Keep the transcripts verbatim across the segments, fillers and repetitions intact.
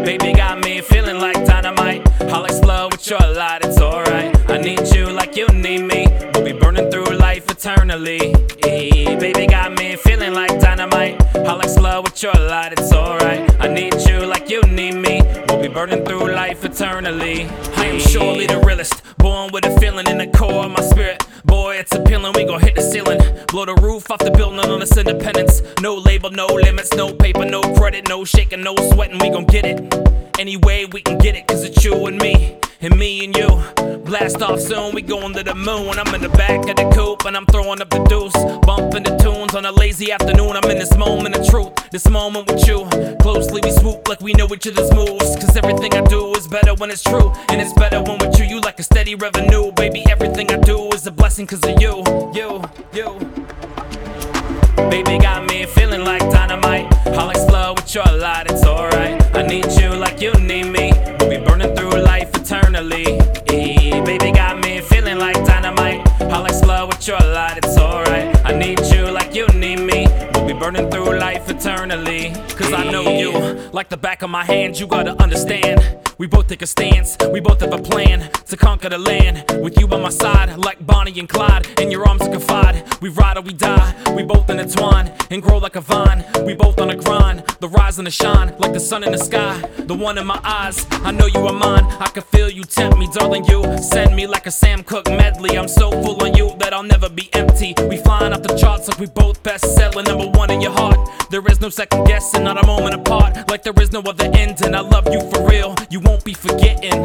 Baby got me feeling like dynamite. I'll explode with your light, it's alright. I need you like you need me. We'll be burning through life eternally. Baby got me feeling like dynamite. I'll explode with your light, it's alright. I need you like you need me. We'll be burning through life eternally. I am surely the realest, born with a feeling in the core of my spirit. Boy, it's appealing, we gon' hit the ceiling. Blow the roof off the building on this independence. No label, no limits, no paper, no credit, no shaking, no sweating, we gon' get it. Any way we can get it, cause it's you and me, and me and you. Blast off soon, we going to the moon. I'm in the back of the coupe and I'm throwing up the deuce, bumping the tunes on a lazy afternoon. I'm in this moment of truth, this moment with you. Closely we swoop like we know each other's moves, cause everything I do is better when it's true. And it's better when with you, you like a steady revenue. Baby, everything I do is a blessing cause of you, you, you. Baby got me feeling like dynamite. I'll explode with your light, it's alright. I need you like you need me. We'll be burning through life eternally. Baby got me feeling like dynamite. I'll explode with your light, it's alright. I need you like you need me. We'll be burning through life eternally. Cause I know you like the back of my hand, you gotta understand. We both take a stance, we both have a plan to conquer the land. With you by my side, like Bonnie and Clyde, in your arms to confide. We ride or we die, we both intertwine and grow like a vine. We both on the grind, the rise and the shine, like the sun in the sky, the one in my eyes. I know you are mine, I can feel you tempt me, darling. You send me like a Sam Cooke medley. I'm so full on you that I'll never be empty. We flying off the charts like we both best-selling, number one in your heart. There is no second guessing, not a moment apart, like there is no other ending. I love you for real, you won't be forgetting.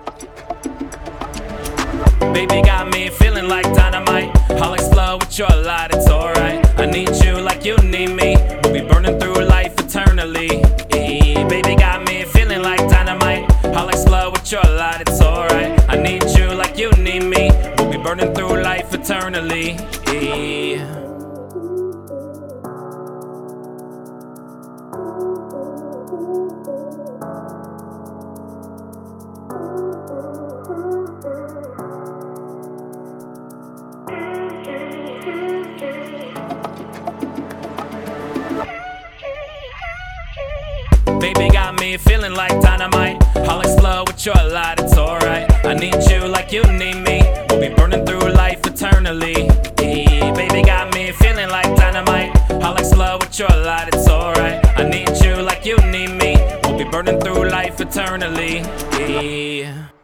Baby got me feeling like dynamite. I'll explode with your light, it's alright. I need you like you need me. We'll be burning through life eternally. Baby got me feeling like dynamite. I'll explode with your light, it's alright. I need you like you need me. We'll be burning through life eternally. Baby got me feeling like dynamite. I'll explode with your light, it's alright. I need you like you need me. We'll be burning through life eternally. Baby got me feeling like dynamite. I'll explode with your light, it's alright. I need you like you need me. We'll be burning through life eternally.